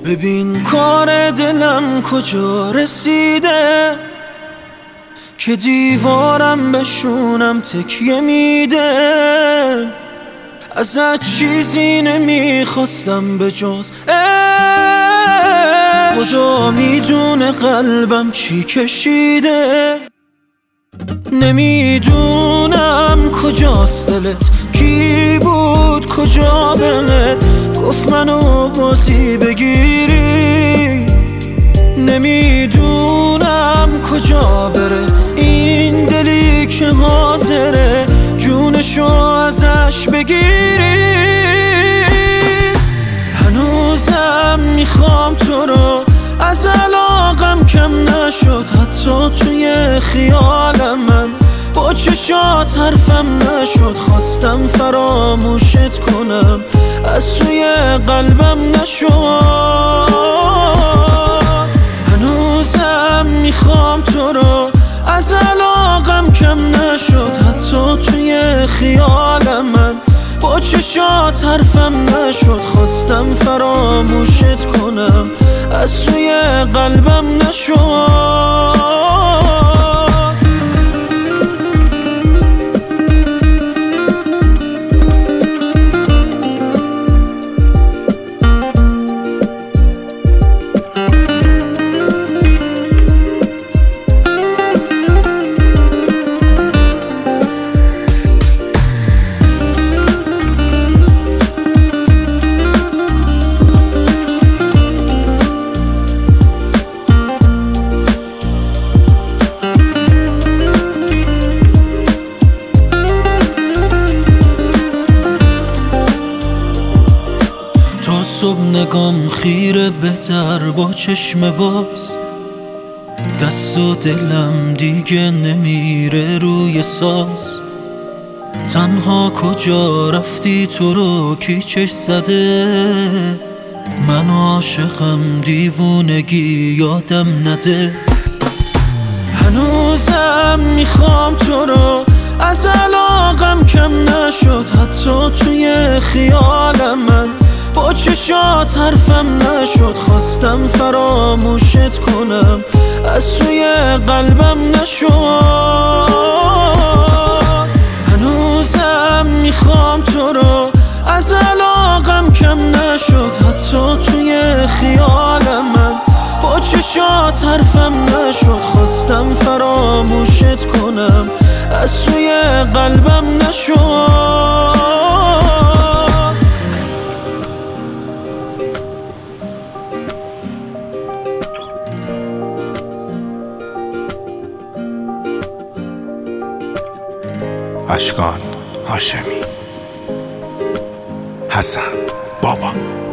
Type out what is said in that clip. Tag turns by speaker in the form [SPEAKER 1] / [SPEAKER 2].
[SPEAKER 1] ببین کار دلم کجا رسیده که دیوارم بشونم تکیه میده. ازت چیزی نمیخواستم به جز خدا میدونه قلبم چی کشیده. نمیدونم کجاست دلت، کی بود کجا بهت گفت منو بازی بگیری. نمیدونم کجا بره این دلی که حاضره جونشو ازش بگیری. هنوزم میخوام تو رو، از علاقم کم نشد حتی توی خیالم. من با چشات حرفم نشد، خواستم فراموشت کنم از توی قلبم نشد. هنوزم میخوام تو رو، از علاقم کم نشد حتی توی خیالم. من با چشات حرفم نشد، خواستم فراموشت کنم از توی قلبم نشد. صبح نگام خیره بهتر با چشم باز، دست و دلم دیگه نمیره روی ساز. تنها کجا رفتی تو رو کی چش زده، من عاشقم دیوونگی یادم نده. هنوزم میخوام تو رو، از علاقم کم نشد حتی توی خیالم. من با چشات حرفم نشد، خواستم فراموشت کنم از توی قلبم نشد. هنوزم میخوام تو رو، از علاقم کم نشد حتی توی خیالم. من با چشات حرفم نشد، خواستم فراموشت کنم از توی قلبم نشد.
[SPEAKER 2] اشکان هاشمی، حسن بابا.